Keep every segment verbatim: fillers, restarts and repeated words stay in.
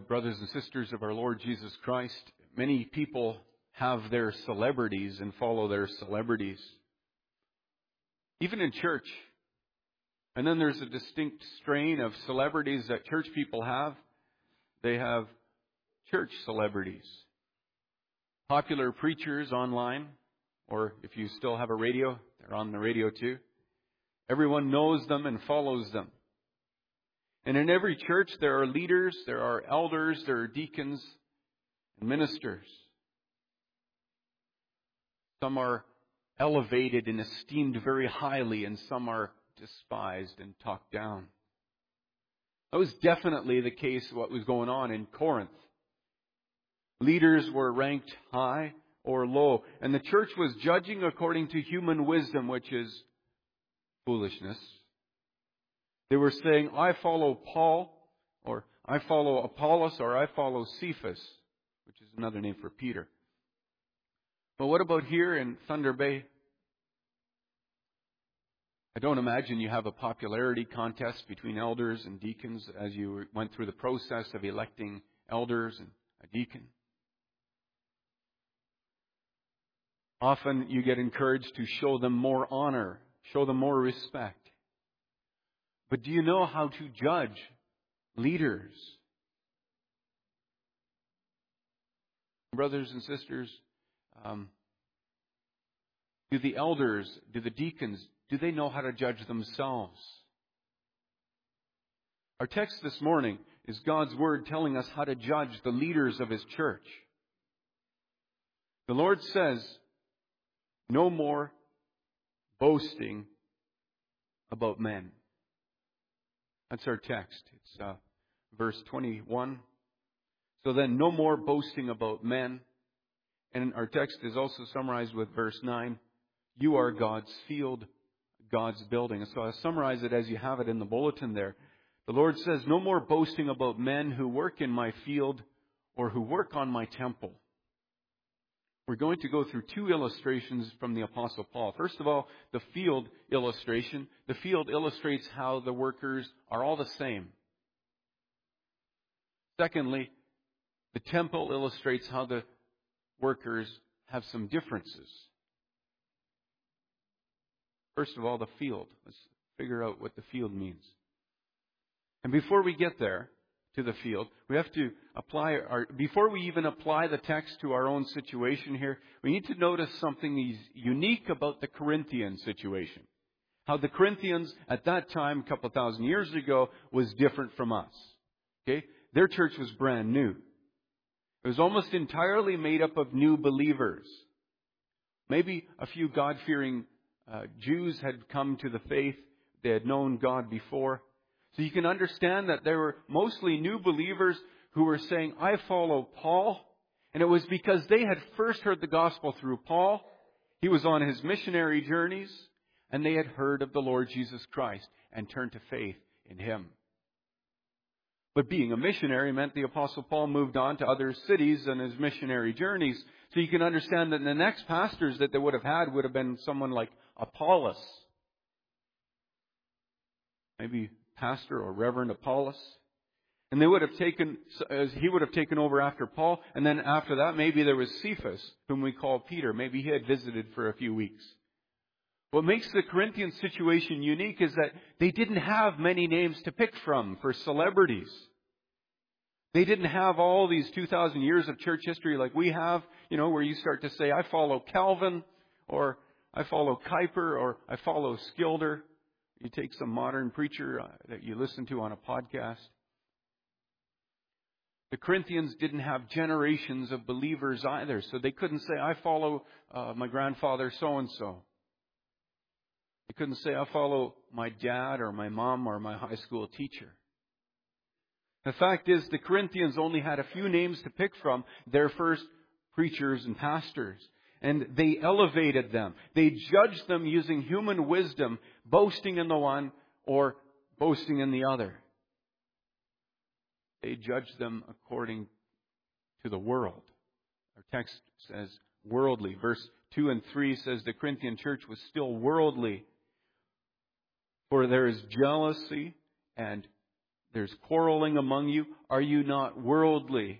brothers and sisters of our Lord Jesus Christ, many people have their celebrities and follow their celebrities. Even in church. And then there's a distinct strain of celebrities that church people have. They have church celebrities. Popular preachers online, or if you still have a radio, they're on the radio too. Everyone knows them and follows them. And in every church there are leaders, there are elders, there are deacons and ministers. Some are elevated and esteemed very highly, and some are despised and talked down. That was definitely the case of what was going on in Corinth. Leaders were ranked high or low, and the church was judging according to human wisdom, which is foolishness. They were saying, I follow Paul, or I follow Apollos, or I follow Cephas, which is another name for Peter. But what about here in Thunder Bay? I don't imagine you have a popularity contest between elders and deacons as you went through the process of electing elders and a deacon. Often you get encouraged to show them more honor, show them more respect. But do you know how to judge leaders? Brothers and sisters, um, do the elders, do the deacons, do they know how to judge themselves? Our text this morning is God's Word telling us how to judge the leaders of His church. The Lord says, no more boasting about men. That's our text. It's uh, verse twenty-one. So then, no more boasting about men. And our text is also summarized with verse nine. You are God's field, God's building. And so I'll summarize it as you have it in the bulletin there. The Lord says, no more boasting about men who work in my field or who work on my temple. We're going to go through two illustrations from the Apostle Paul. First of all, the field illustration. The field illustrates how the workers are all the same. Secondly, the temple illustrates how the workers have some differences. First of all, the field. Let's figure out what the field means. And before we get there, to the field, we have to apply our, before we even apply the text to our own situation here, we need to notice something unique about the Corinthian situation. How the Corinthians at that time, a couple of thousand years ago, was different from us. Okay? Their church was brand new. It was almost entirely made up of new believers. Maybe a few God-fearing uh, Jews had come to the faith. They had known God before. So you can understand that there were mostly new believers who were saying, I follow Paul. And it was because they had first heard the gospel through Paul. He was on his missionary journeys. And they had heard of the Lord Jesus Christ and turned to faith in Him. But being a missionary meant the Apostle Paul moved on to other cities on his missionary journeys. So you can understand that the next pastors that they would have had would have been someone like Apollos. Maybe Pastor or Reverend Apollos. And they would have taken, as he would have taken over after Paul. And then after that, maybe there was Cephas, whom we call Peter. Maybe he had visited for a few weeks. What makes the Corinthian situation unique is that they didn't have many names to pick from for celebrities. They didn't have all these two thousand years of church history like we have, you know, where you start to say, I follow Calvin, or I follow Kuyper, or I follow Skilder. You take some modern preacher that you listen to on a podcast. The Corinthians didn't have generations of believers either, so they couldn't say, I follow uh, my grandfather so-and-so. They couldn't say, I follow my dad or my mom or my high school teacher. The fact is, the Corinthians only had a few names to pick from, their first preachers and pastors. And they elevated them. They judged them using human wisdom, boasting in the one or boasting in the other. They judged them according to the world. Our text says worldly. Verse two and three says the Corinthian church was still worldly. For there is jealousy and there's quarreling among you. Are you not worldly?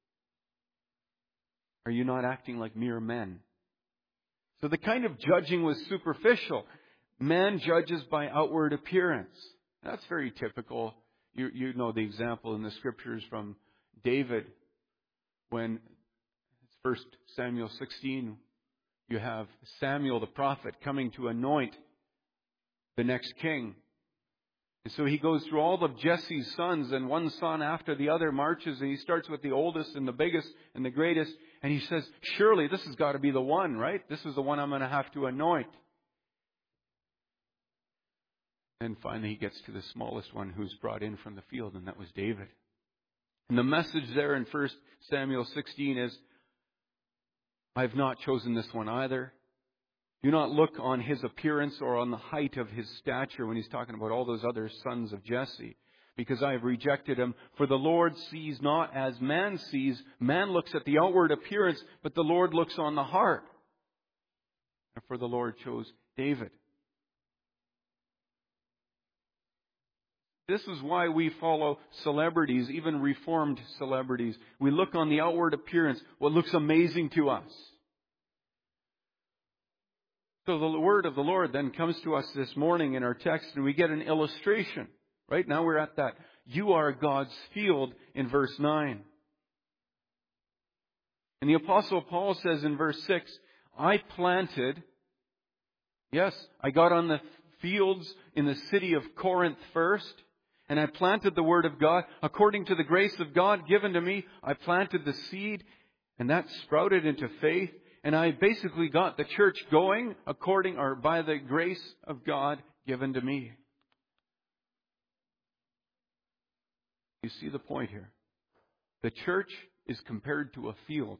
Are you not acting like mere men? So the kind of judging was superficial. Man judges by outward appearance. That's very typical. You, you know the example in the Scriptures from David when it's First Samuel sixteen, you have Samuel the prophet coming to anoint the next king. And so he goes through all of Jesse's sons, and one son after the other marches, and he starts with the oldest and the biggest and the greatest, and he says, surely this has got to be the one, right? This is the one I'm going to have to anoint. And finally he gets to the smallest one who's brought in from the field, and that was David. And the message there in First Samuel sixteen is, I've not chosen this one either. Do not look on his appearance or on the height of his stature when he's talking about all those other sons of Jesse, because I have rejected him. For the Lord sees not as man sees. Man looks at the outward appearance, but the Lord looks on the heart. And for the Lord chose David. This is why we follow celebrities, even reformed celebrities. We look on the outward appearance, what looks amazing to us. So the word of the Lord then comes to us this morning in our text, and we get an illustration. Right now we're at that. You are God's field in verse nine. And the Apostle Paul says in verse six, I planted, yes, I got on the fields in the city of Corinth first, and I planted the word of God. According to the grace of God given to me, I planted the seed, and that sprouted into faith. And I basically got the church going according or by the grace of God given to me. You see the point here. The church is compared to a field.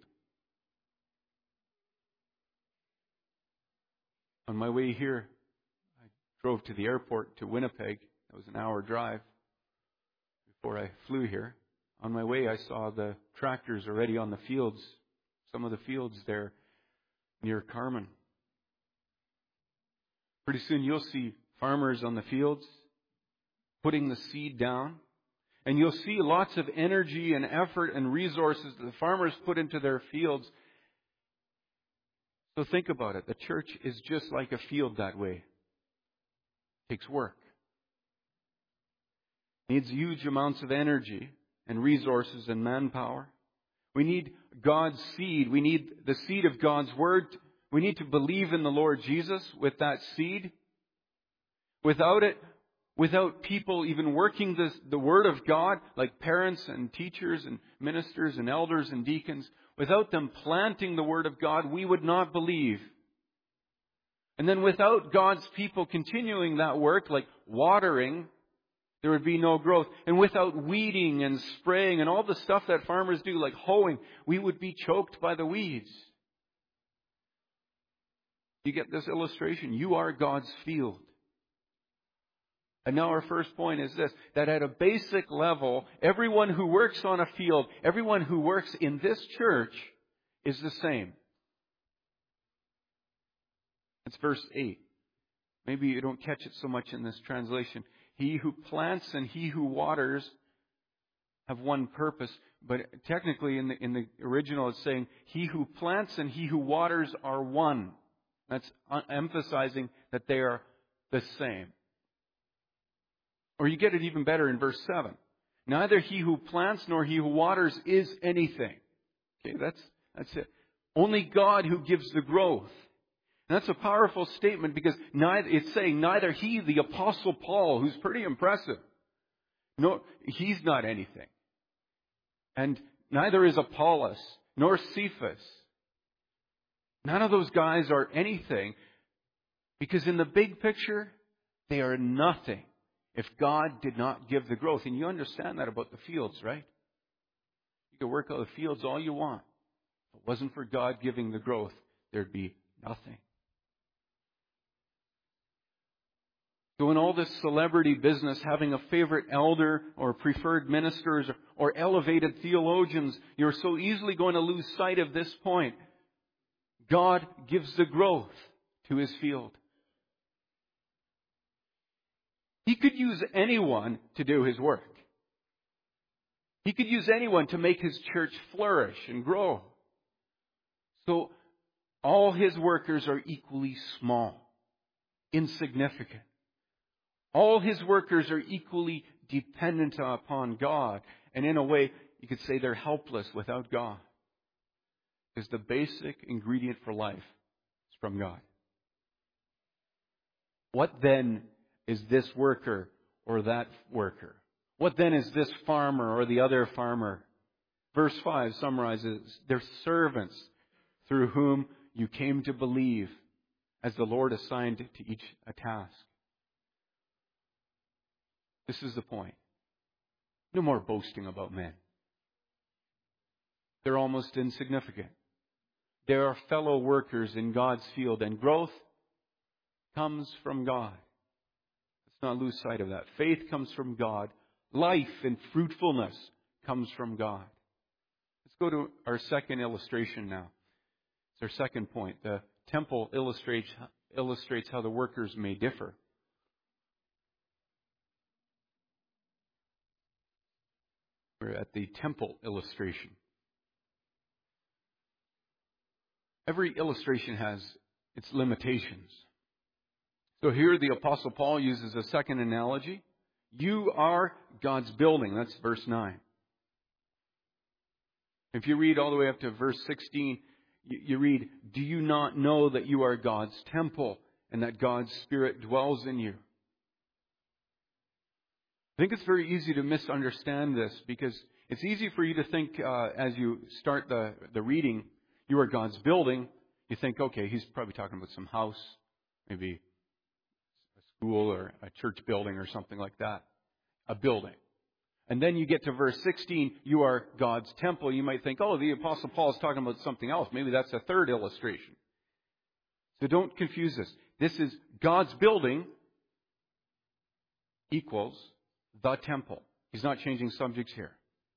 On my way here, I drove to the airport to Winnipeg. That was an hour drive before I flew here. On my way, I saw the tractors already on the fields. Some of the fields there near Carmen. Pretty soon you'll see farmers on the fields putting the seed down. And you'll see lots of energy and effort and resources that the farmers put into their fields. So think about it. The church is just like a field that way. It takes work. It needs huge amounts of energy and resources and manpower. We need God's seed. We need the seed of God's Word. We need to believe in the Lord Jesus with that seed. Without it, without people even working this, the Word of God, like parents and teachers and ministers and elders and deacons, without them planting the Word of God, we would not believe. And then without God's people continuing that work, like watering, there would be no growth. And without weeding and spraying and all the stuff that farmers do, like hoeing, we would be choked by the weeds. You get this illustration? You are God's field. And now our first point is this, that at a basic level, everyone who works on a field, everyone who works in this church is the same. It's verse eight. Maybe you don't catch it so much in this translation. He who plants and he who waters have one purpose. But technically in the, in the original it's saying, he who plants and he who waters are one. That's emphasizing that they are the same. Or you get it even better in verse seven. Neither he who plants nor he who waters is anything. Okay, that's, that's it. Only God who gives the growth. And that's a powerful statement because neither, it's saying neither he, the Apostle Paul, who's pretty impressive, no, he's not anything. And neither is Apollos, nor Cephas. None of those guys are anything because in the big picture, they are nothing if God did not give the growth. And you understand that about the fields, right? You can work out the fields all you want. If it wasn't for God giving the growth, there'd be nothing. So in all this celebrity business, having a favorite elder or preferred ministers or, or elevated theologians, you're so easily going to lose sight of this point. God gives the growth to His field. He could use anyone to do His work. He could use anyone to make His church flourish and grow. So all His workers are equally small, insignificant. All His workers are equally dependent upon God. And in a way, you could say they're helpless without God. Because the basic ingredient for life is from God. What then is this worker or that worker? What then is this farmer or the other farmer? Verse five summarizes, they're servants through whom you came to believe, as the Lord assigned to each a task. This is the point. No more boasting about men. They're almost insignificant. They are fellow workers in God's field, and growth comes from God. Let's not lose sight of that. Faith comes from God. Life and fruitfulness comes from God. Let's go to our second illustration now. It's our second point. The temple illustrates, illustrates how the workers may differ. We're at the temple illustration. Every illustration has its limitations. So here the Apostle Paul uses a second analogy. You are God's building. That's verse nine. If you read all the way up to verse sixteen, you read, do you not know that you are God's temple and that God's Spirit dwells in you? I think it's very easy to misunderstand this because it's easy for you to think uh, as you start the, the reading, you are God's building. You think, okay, he's probably talking about some house, maybe a school or a church building or something like that. A building. And then you get to verse sixteen, you are God's temple. You might think, oh, the Apostle Paul is talking about something else. Maybe that's a third illustration. So don't confuse this. This is God's building equals the temple. He's not changing subjects here.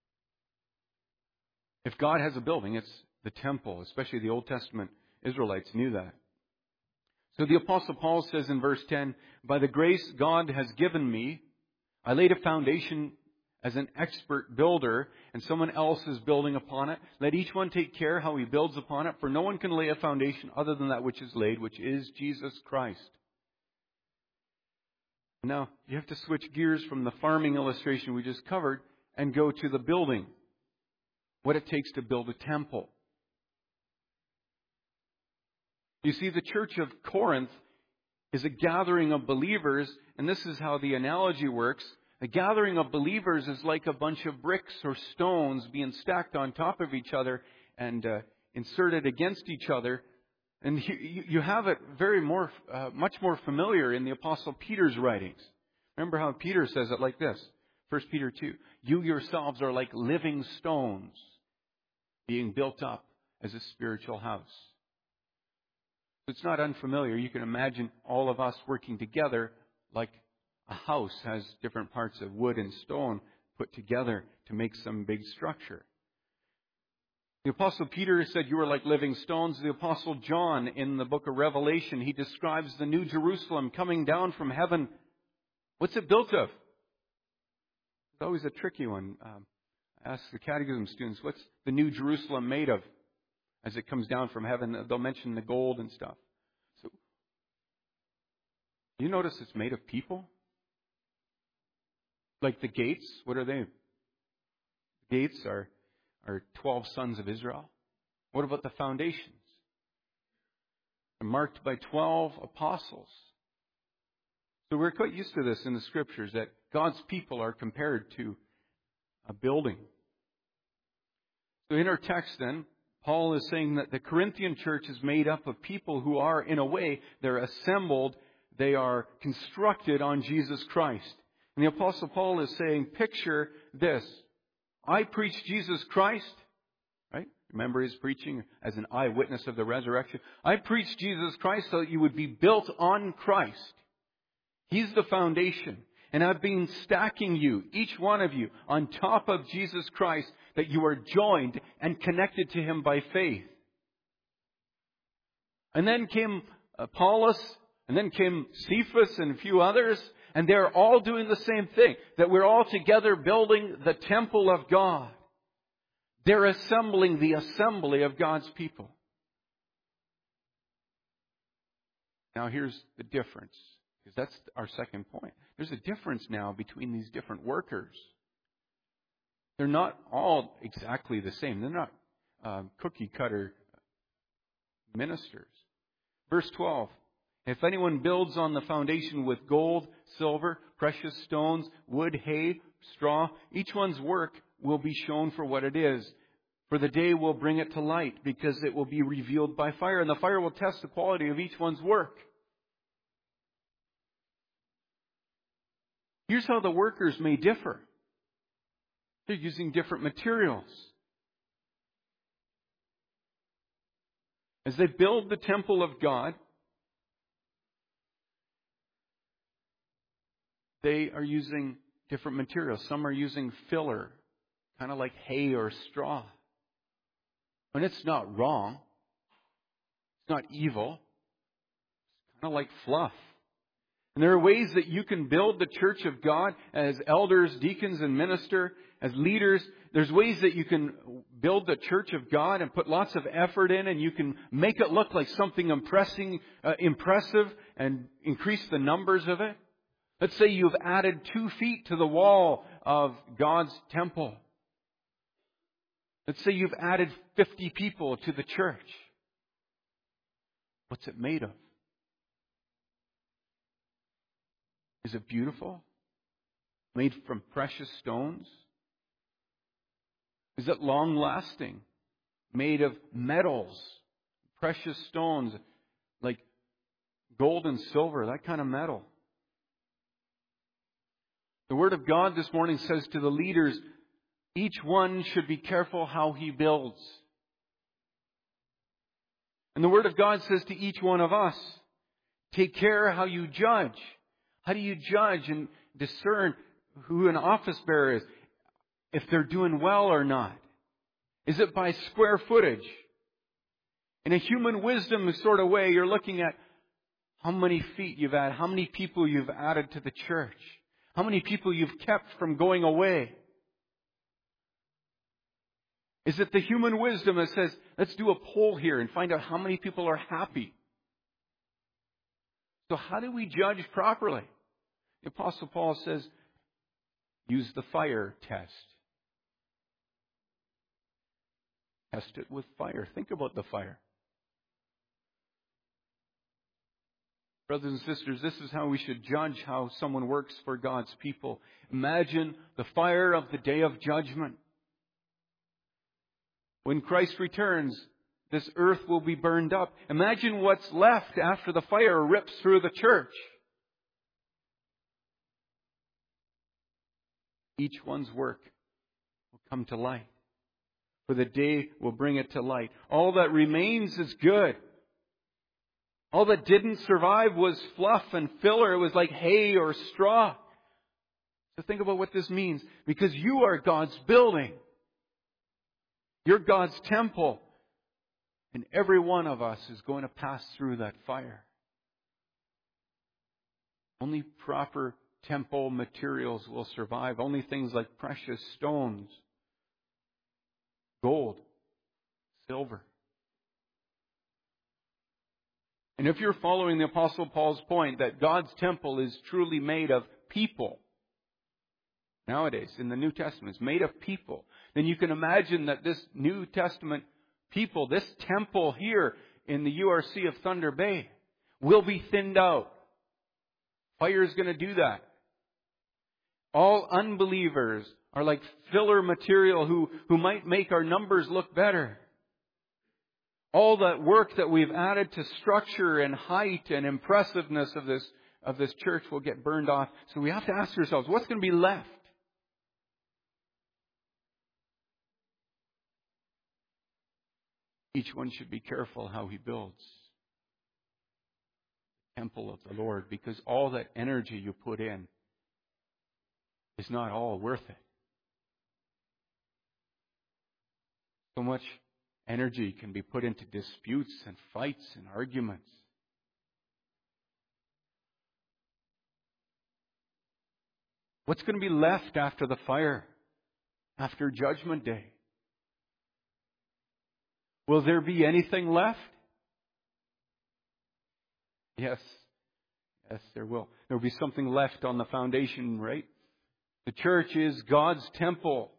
If God has a building, it's the temple. Especially the Old Testament Israelites knew that. So the Apostle Paul says in verse ten, by the grace God has given me, I laid a foundation as an expert builder, and someone else is building upon it. Let each one take care how he builds upon it, for no one can lay a foundation other than that which is laid, which is Jesus Christ. Now, you have to switch gears from the farming illustration we just covered and go to the building. What it takes to build a temple. You see, the church of Corinth is a gathering of believers, and this is how the analogy works. A gathering of believers is like a bunch of bricks or stones being stacked on top of each other and uh, inserted against each other. And you, you have it very more, uh, much more familiar in the Apostle Peter's writings. Remember how Peter says it like this. First Peter two. You yourselves are like living stones being built up as a spiritual house. It's not unfamiliar. You can imagine all of us working together like a house has different parts of wood and stone put together to make some big structure. The Apostle Peter said you were like living stones. The Apostle John in the book of Revelation, he describes the New Jerusalem coming down from heaven. What's it built of? It's always a tricky one. Um, I ask the catechism students, what's the New Jerusalem made of? As it comes down from heaven, they'll mention the gold and stuff. So, you notice it's made of people? Like the gates, what are they? The gates are, are twelve sons of Israel. What about the foundations? They're marked by twelve apostles. So we're quite used to this in the Scriptures, that God's people are compared to a building. So in our text then, Paul is saying that the Corinthian church is made up of people who are, in a way, they're assembled, they are constructed on Jesus Christ. And the Apostle Paul is saying, picture this. I preach Jesus Christ, right? Remember his preaching as an eyewitness of the resurrection. I preach Jesus Christ so that you would be built on Christ. He's the foundation. And I've been stacking you, each one of you, on top of Jesus Christ, that you are joined and connected to Him by faith. And then came Apollos, and then came Cephas and a few others, And they're all doing the same thing. That we're all together building the temple of God. They're assembling the assembly of God's people. Now here's the difference. Because that's our second point. There's a difference now between these different workers. They're not all exactly the same. They're not um, cookie cutter ministers. Verse twelve. If anyone builds on the foundation with gold, silver, precious stones, wood, hay, straw, each one's work will be shown for what it is. For the day will bring it to light, because it will be revealed by fire, and the fire will test the quality of each one's work. Here's how the workers may differ. They're using different materials. As they build the temple of God, they are using different materials. Some are using filler, kind of like hay or straw. And it's not wrong. It's not evil. It's kind of like fluff. And there are ways that you can build the church of God as elders, deacons, and minister, as leaders. There's ways that you can build the church of God and put lots of effort in, and you can make it look like something impressing, uh, impressive and increase the numbers of it. Let's say you've added two feet to the wall of God's temple. Let's say you've added fifty people to the church. What's it made of? Is it beautiful? Made from precious stones? Is it long-lasting? Made of metals, precious stones, like gold and silver, that kind of metal. The Word of God this morning says to the leaders, each one should be careful how he builds. And the Word of God says to each one of us, take care how you judge. How do you judge and discern who an office bearer is? If they're doing well or not? Is it by square footage? In a human wisdom sort of way, you're looking at how many feet you've added, how many people you've added to the church. How many people you've kept from going away? Is it the human wisdom that says, let's do a poll here and find out how many people are happy? So how do we judge properly? The Apostle Paul says, use the fire test. Test it with fire. Think about the fire. Brothers and sisters, this is how we should judge how someone works for God's people. Imagine the fire of the day of judgment. When Christ returns, this earth will be burned up. Imagine what's left after the fire rips through the church. Each one's work will come to light. For the day will bring it to light. All that remains is good. All that didn't survive was fluff and filler. It was like hay or straw. So think about what this means. Because you are God's building. You're God's temple. And every one of us is going to pass through that fire. Only proper temple materials will survive. Only things like precious stones, gold, silver. And if you're following the Apostle Paul's point that God's temple is truly made of people, nowadays in the New Testament, it's made of people, then you can imagine that this New Testament people, this temple here in the U R C of Thunder Bay, will be thinned out. Fire is going to do that. All unbelievers are like filler material who, who might make our numbers look better. All that work that we've added to structure and height and impressiveness of this, of this church will get burned off. So we have to ask ourselves, what's going to be left? Each one should be careful how he builds the temple of the Lord, because all that energy you put in is not all worth it. So much energy can be put into disputes and fights and arguments. What's going to be left after the fire? After Judgment Day? Will there be anything left? Yes. Yes, there will. There will be something left on the foundation, right? The church is God's temple.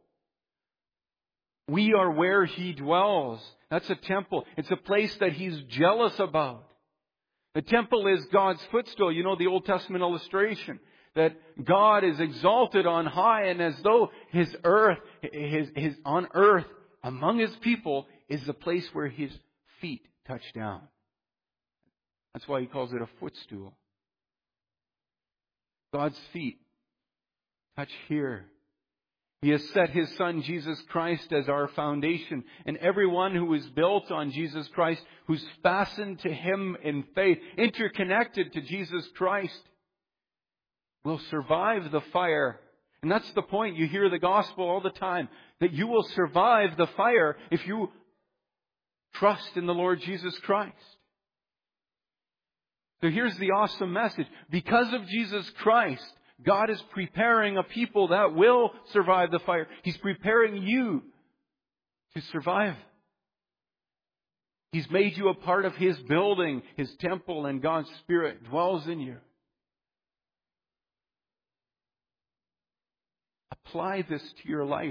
We are where He dwells. That's a temple. It's a place that He's jealous about. The temple is God's footstool. You know the Old Testament illustration that God is exalted on high, and as though His earth, His, His on earth among His people is the place where His feet touch down. That's why He calls it a footstool. God's feet touch here. He has set His Son, Jesus Christ, as our foundation. And everyone who is built on Jesus Christ, who's fastened to Him in faith, interconnected to Jesus Christ, will survive the fire. And that's the point. You hear the gospel all the time, that you will survive the fire if you trust in the Lord Jesus Christ. So here's the awesome message. Because of Jesus Christ, God is preparing a people that will survive the fire. He's preparing you to survive. He's made you a part of His building, His temple, and God's Spirit dwells in you. Apply this to your life.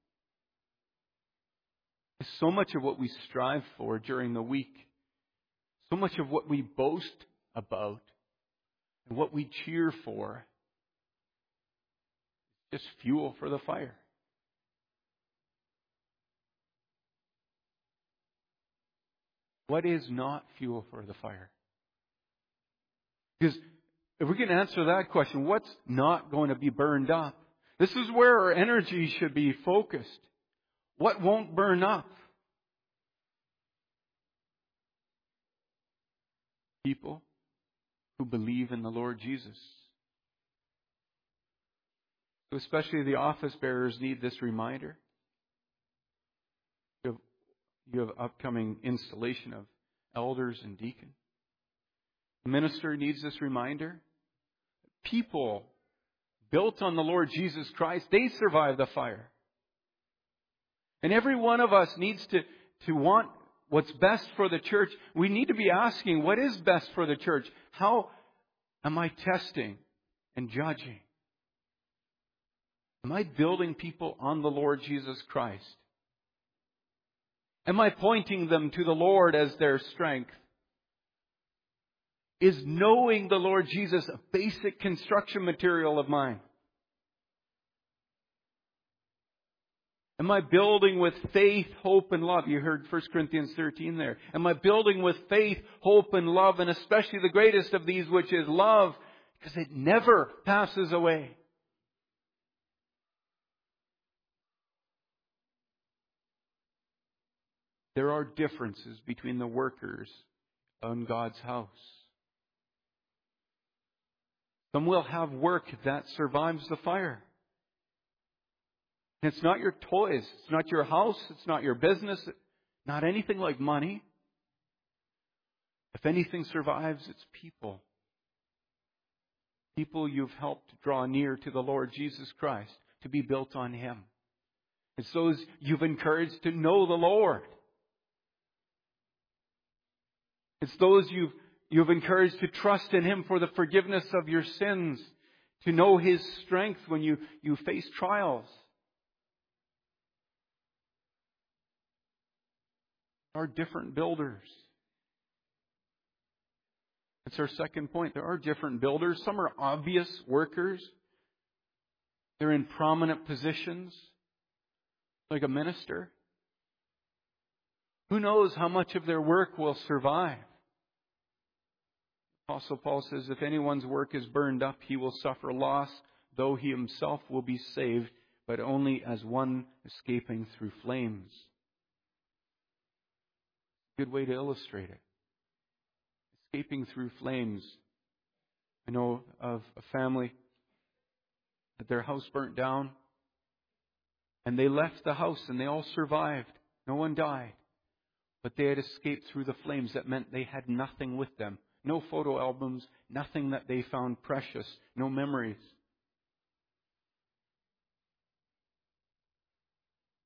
So much of what we strive for during the week, so much of what we boast about, and what we cheer for, just fuel for the fire. What is not fuel for the fire? Because if we can answer that question, what's not going to be burned up? This is where our energy should be focused. What won't burn up? People who believe in the Lord Jesus. So especially the office bearers need this reminder. You have, you have upcoming installation of elders and deacons. The minister needs this reminder. People built on the Lord Jesus Christ, they survive the fire. And every one of us needs to, to want what's best for the church. We need to be asking, what is best for the church? How am I testing and judging? Am I building people on the Lord Jesus Christ? Am I pointing them to the Lord as their strength? Is knowing the Lord Jesus a basic construction material of mine? Am I building with faith, hope, and love? You heard First Corinthians thirteen there. Am I building with faith, hope, and love, and especially the greatest of these, which is love, because it never passes away. There are differences between the workers on God's house. Some will have work that survives the fire. And it's not your toys. It's not your house. It's not your business. Not anything like money. If anything survives, it's people. People you've helped draw near to the Lord Jesus Christ, to be built on Him. It's those you've encouraged to know the Lord. It's those you've, you've encouraged to trust in Him for the forgiveness of your sins, to know His strength when you, you face trials. There are different builders. That's our second point. There are different builders. Some are obvious workers. They're in prominent positions, like a minister. Who knows how much of their work will survive? Apostle Paul says, if anyone's work is burned up, he will suffer loss, though he himself will be saved, but only as one escaping through flames. Good way to illustrate it. Escaping through flames. I know of a family that their house burnt down, and they left the house and they all survived. No one died. But they had escaped through the flames. That meant they had nothing with them. No photo albums, nothing that they found precious, no memories.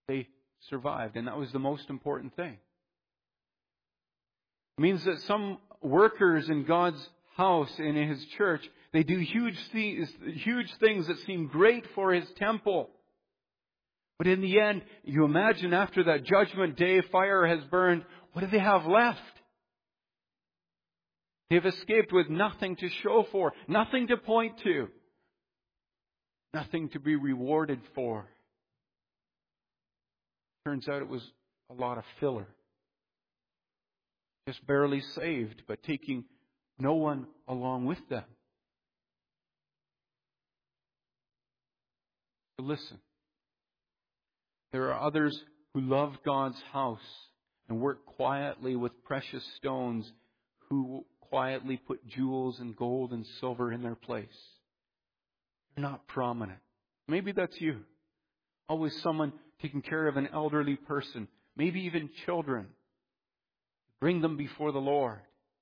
they survived, and that was the most important thing. It means that some workers in God's house and in His church, they do huge things, huge things that seem great for His temple. But in the end, you imagine after that judgment day fire has burned, what do they have left? They've escaped with nothing to show for, nothing to point to, nothing to be rewarded for. Turns out it was a lot of filler. Just barely saved, but taking no one along with them. But listen, there are others who love God's house and work quietly with precious stones, who quietly put jewels and gold and silver in their place. They're not prominent. Maybe that's you. Always someone taking care of an elderly person, maybe even children. Bring them before the Lord.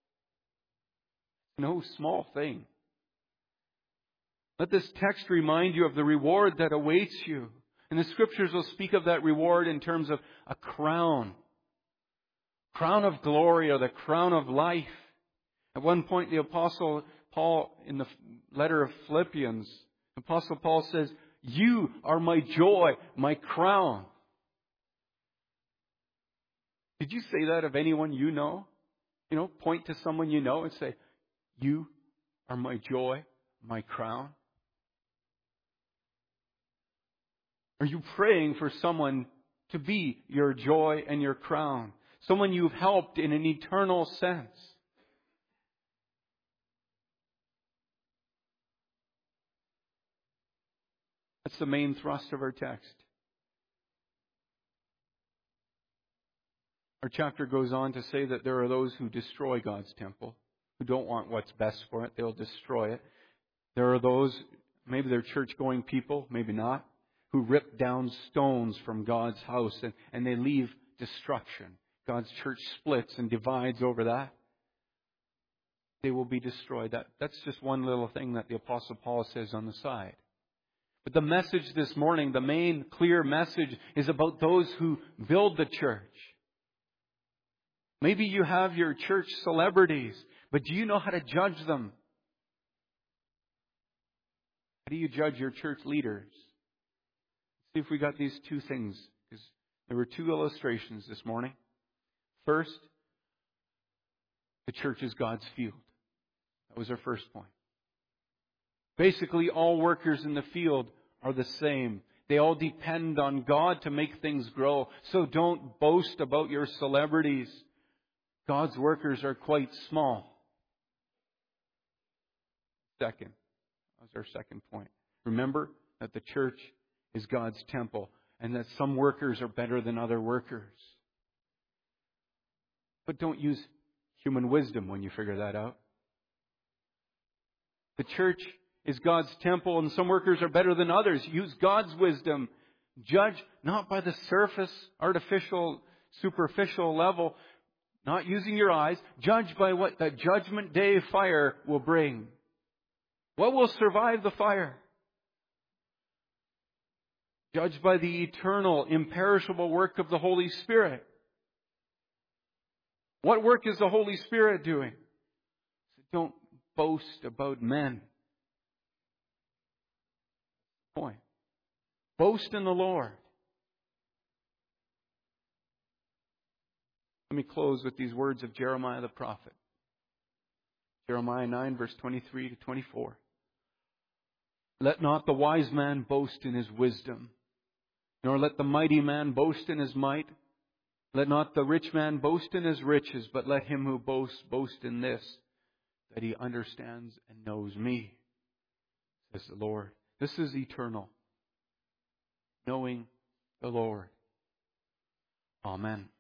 No small thing. Let this text remind you of the reward that awaits you. And the Scriptures will speak of that reward in terms of a crown. Crown of glory, or the crown of life. At one point, the Apostle Paul, in the letter of Philippians, Apostle Paul says, "You are my joy, my crown." Did you say that of anyone you know? You know, point to someone you know and say, "You are my joy, my crown." Are you praying for someone to be your joy and your crown? Someone you've helped in an eternal sense? That's the main thrust of our text. Our chapter goes on to say that there are those who destroy God's temple, who don't want what's best for it. They'll destroy it. There are those, maybe they're church-going people, maybe not, who rip down stones from God's house and, and they leave destruction. God's church splits and divides over that. They will be destroyed. That, that's just one little thing that the Apostle Paul says on the side. But the message this morning, the main clear message, is about those who build the church. Maybe you have your church celebrities, but do you know how to judge them? How do you judge your church leaders? See if we got these two things, because there were two illustrations this morning. First, the church is God's field. That was our first point. Basically, all workers in the field are the same. They all depend on God to make things grow. So don't boast about your celebrities. God's workers are quite small. Second, that was our second point. Remember that the church is God's temple and that some workers are better than other workers. But don't use human wisdom when you figure that out. The church is God's temple and some workers are better than others. Use God's wisdom. Judge not by the surface, artificial, superficial level, not using your eyes. Judge by what the judgment day fire will bring. What will survive the fire? Judge by the eternal, imperishable work of the Holy Spirit. What work is the Holy Spirit doing? So don't boast about men. Point. Boast in the Lord. Let me close with these words of Jeremiah the prophet. Jeremiah nine, verse twenty-three to twenty-four. Let not the wise man boast in his wisdom, nor let the mighty man boast in his might. Let not the rich man boast in his riches, but let him who boasts boast in this, that he understands and knows me, says the Lord. This is eternal, knowing the Lord. Amen.